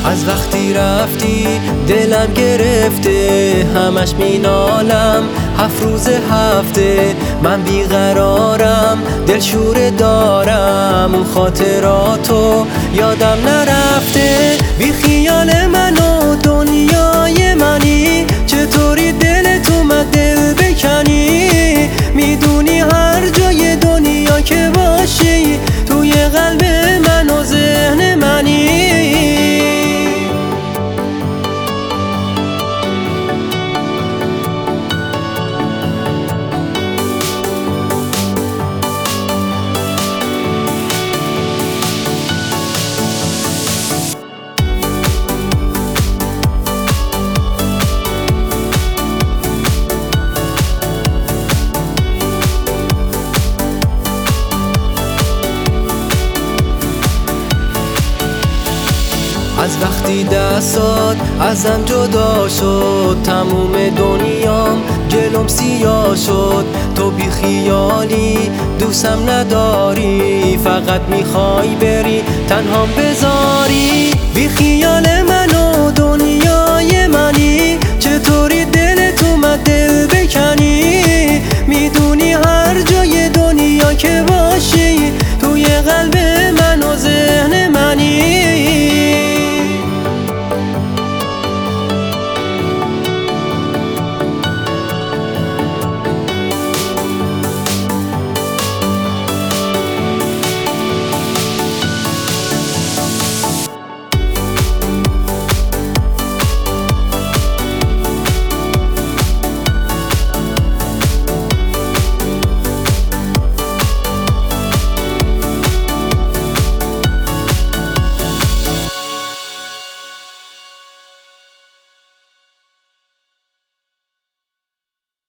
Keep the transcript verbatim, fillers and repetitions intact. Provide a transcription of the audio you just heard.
از وقتی رفتی دلم گرفته، همش مینالم هفت روز هفته. من بیقرارم دلشوره دارم، اون خاطراتو یادم نرفته. بی خیال من و دنیای منی، چطوری دلت اومد دل بکنی؟ میدونی هر جای دنیا که باشی، توی قلب من و ذهن منی. از وقتی دستات ازم جدا شد، تموم دنیام جلوم سیاه شد. تو بی خیالی دوستم نداری، فقط میخوای بری تنهام بذاری. بی خیال